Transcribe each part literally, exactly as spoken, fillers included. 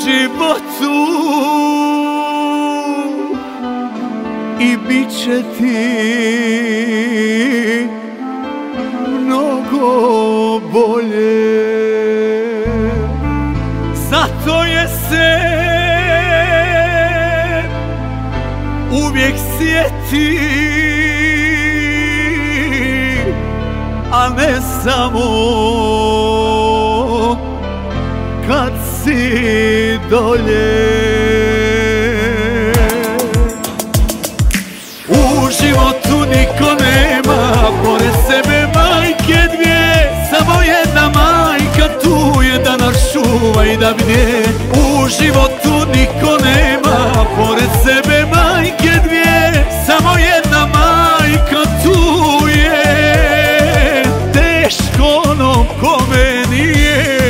životu i bit će ti mnogo bolje. Zato je se uvijek sjeti, a ne samo kad si dolje. U životu niko nema pored sebe majke dvije, samo jedna majka tu je da nas čuva i da bdije. U životu niko nema pored sebe majke dvije, samo jedna majka tu je, teško onom kome nije.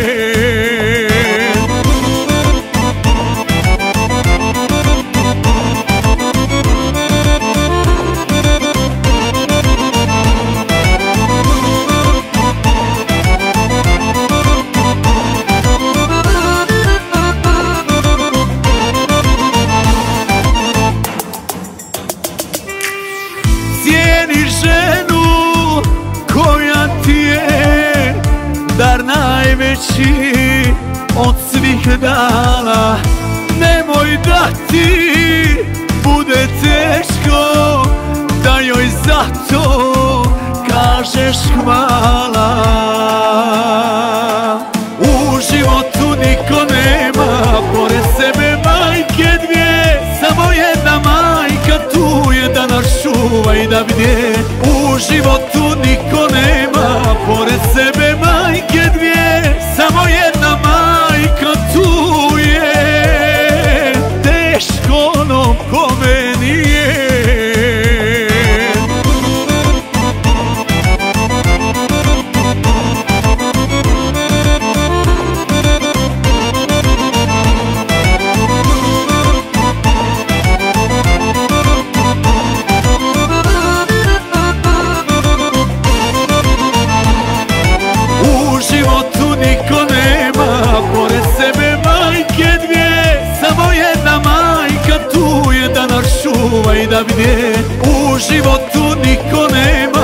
Cijeni ženu koja ti je dar najveći od svih dana. Nemoj da ti bude teško, da joj zato kažeš hvala. U životu niko nema pored sebe majke dvije, samo jedna majka tu je da nas čuva i da bdije. U životu niko nema pored sebe majke dvije, samo jedna majka tu je, teško onom kome nije. U životu niko nema pored sebe majke dvije, samo jedna majka tu je da nas čuva i da bdije. U životu niko nema